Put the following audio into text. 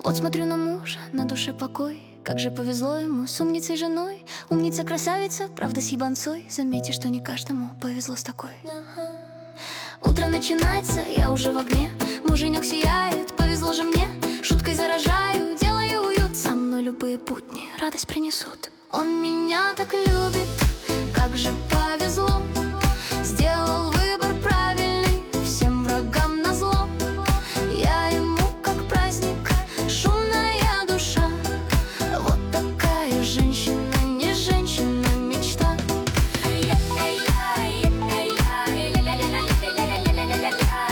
Вот смотрю на мужа, на душе покой. Как же повезло ему с умницей женой. Умница, красавица, правда с ебанцой. Заметьте, что не каждому повезло с такой. Утро начинается, я уже в огне. Муженек сияет, повезло же мне. Шуткой заражаю, делаю уют. Со мной любые будни радость принесут. Он меня так любит, как же повезло.